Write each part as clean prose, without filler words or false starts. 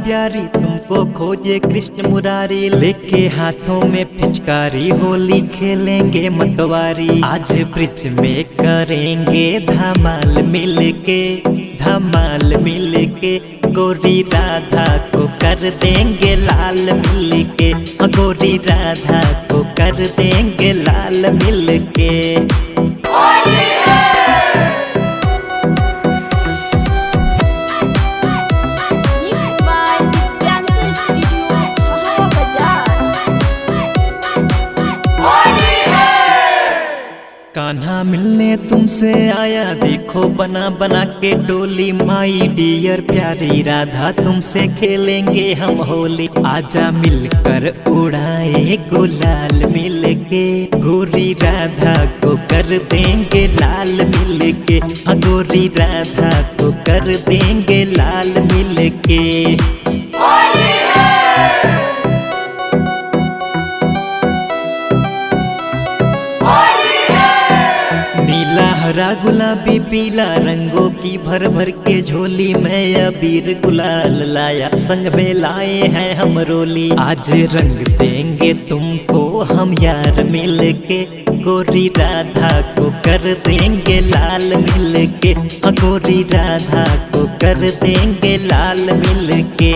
प्यारी तुमको खोजे कृष्ण मुरारी, लेके हाथों में पिचकारी होली खेलेंगे मतवारी। आज ब्रिज में करेंगे धमाल मिलके, धमाल मिलके, गोरी राधा को कर देंगे लाल मिलके, गोरी राधा को कर देंगे लाल मिलके। कान्हा मिलने तुमसे आया देखो बना बना के डोली, माई डियर प्यारी राधा तुमसे खेलेंगे हम होली। आजा मिलकर उड़ाए गुलाल मिलके, गोरी राधा को कर देंगे लाल मिलके, गोरी राधा को कर देंगे लाल मिलके। नीला हरा गुलाबी पीला रंगों की भर भर के झोली, मैं अबीर गुलाल लाया संग में लाए हैं हम रोली। आज रंग देंगे तुमको हम यार मिलके, गोरी राधा को कर देंगे लाल मिलके, गोरी राधा को कर देंगे लाल मिलके।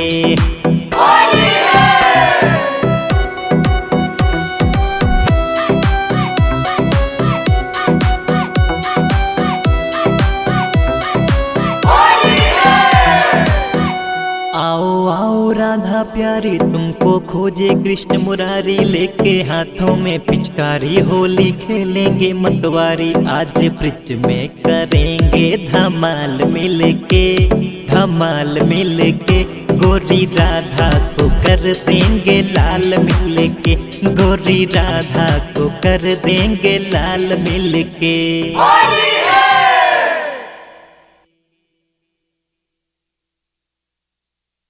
आओ आओ राधा प्यारी तुमको खोजे कृष्ण मुरारी, लेके हाथों में पिचकारी होली खेलेंगे मतवारी। आज ब्रिज में करेंगे धमाल मिलके, धमाल मिलके, गोरी राधा को कर देंगे लाल मिलके, गोरी राधा को कर देंगे लाल मिलके।